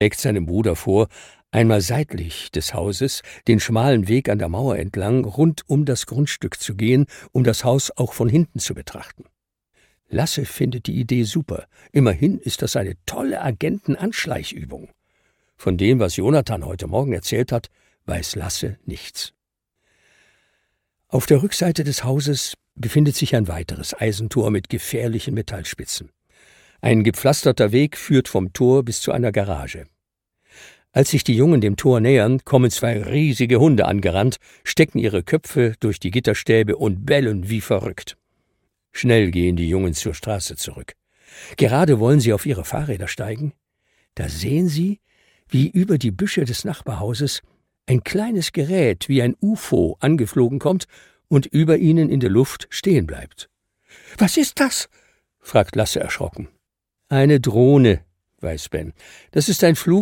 schlägt seinem Bruder vor, einmal seitlich des Hauses den schmalen Weg an der Mauer entlang rund um das Grundstück zu gehen, um das Haus auch von hinten zu betrachten. Lasse findet die Idee super. Immerhin ist das eine tolle Agentenanschleichübung. Von dem, was Jonathan heute Morgen erzählt hat, weiß Lasse nichts. Auf der Rückseite des Hauses befindet sich ein weiteres Eisentor mit gefährlichen Metallspitzen. Ein gepflasterter Weg führt vom Tor bis zu einer Garage. Als sich die Jungen dem Tor nähern, kommen 2 riesige Hunde angerannt, stecken ihre Köpfe durch die Gitterstäbe und bellen wie verrückt. Schnell gehen die Jungen zur Straße zurück. Gerade wollen sie auf ihre Fahrräder steigen, da sehen sie, wie über die Büsche des Nachbarhauses ein kleines Gerät wie ein UFO angeflogen kommt und über ihnen in der Luft stehen bleibt. »Was ist das?« fragt Lasse erschrocken. »Eine Drohne«, weiß Ben. »Das ist ein